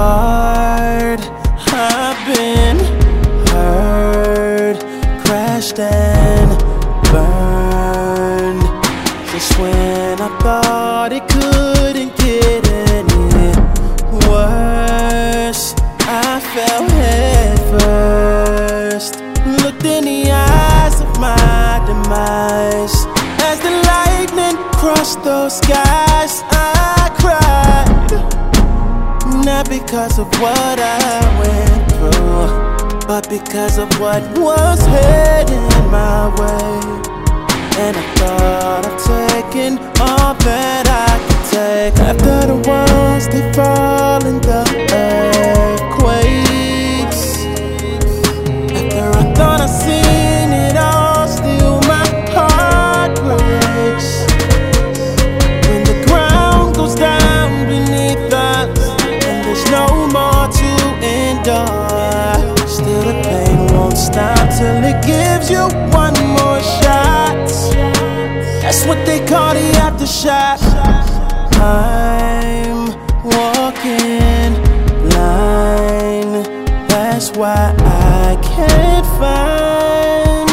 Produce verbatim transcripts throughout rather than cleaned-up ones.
hard. I've been hurt, crashed and burned. Just when I thought it couldn't get any worse, I fell head first. Looked in the eyes of my demise. As the lightning crossed those skies, I cried. Not because of what I went through, but because of what was heading my way. And I thought of taking all that I could take. After the walls, they fall in the earthquakes. After I thought I seen it all, still my heart breaks. When the ground goes down beneath us and there's no more to endure, still the pain won't stop till it gives you one more shot. That's what they call the aftershock. I'm walking blind. That's why I can't find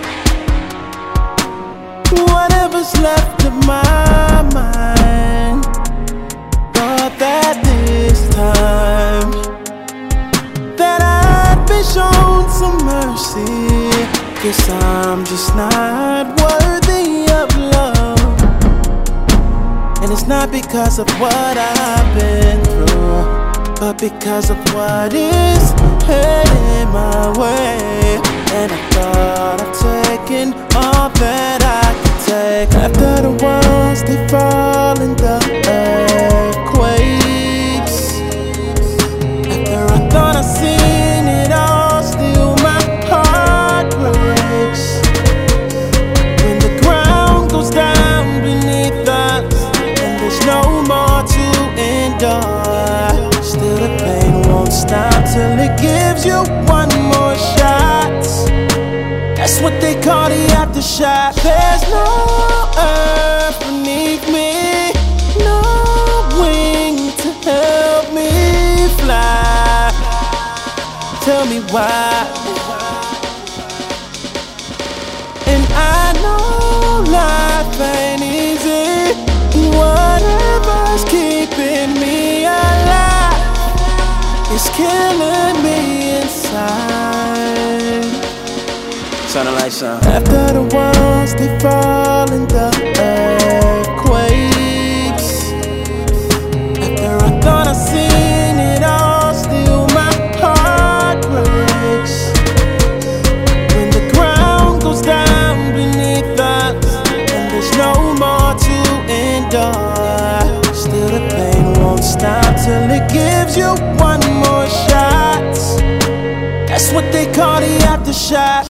whatever's left of my mind. Thought that this time that I'd be shown some mercy. Guess I'm just not worthy of love. And it's not because of what I've been through, but because of what is heading my way. And I thought of taking all that I could take. After the walls, they fall in the earthquakes. After I thought I seen it all, still my heart breaks. When the ground goes down beneath us and there's no more to endure, still the pain won't stop till it gives you one more shot. That's what they call the aftershock. There's no earth beneath me, no wing to help me fly. Tell me why. And I know life ain't easy. Whatever's keeping me alive is killing me inside. Sounding like some. After the walls, they fall in the earthquakes. After I thought I seen it all, still my heart breaks. When the ground goes down beneath us and there's no more to endure, still the pain won't stop till it gives you one more shot. That's what they call the aftershock.